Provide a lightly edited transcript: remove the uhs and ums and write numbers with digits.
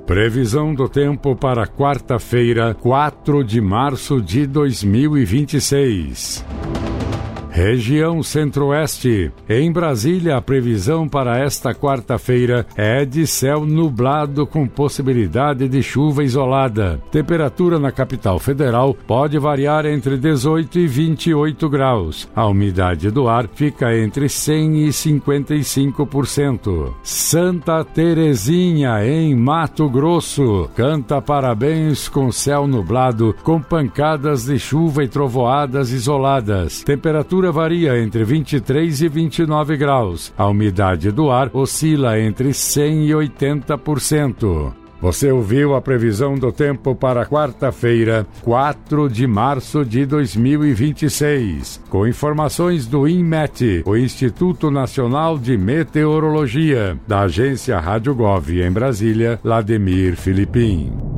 Previsão do tempo para quarta-feira, 4 de março de 2026. Região Centro-Oeste. Em Brasília, a previsão para esta quarta-feira é de céu nublado com possibilidade de chuva isolada. Temperatura na capital federal pode variar entre 18 e 28 graus. A umidade do ar fica entre 100 e 55%. Santa Terezinha, em Mato Grosso, canta parabéns com céu nublado, com pancadas de chuva e trovoadas isoladas. Temperatura varia entre 23 e 29 graus. A umidade do ar oscila entre 100 e 80%. Você ouviu a previsão do tempo para quarta-feira, 4 de março de 2026. Com informações do INMET, o Instituto Nacional de Meteorologia, da agência Rádio Gov em Brasília, Lademir Filipim.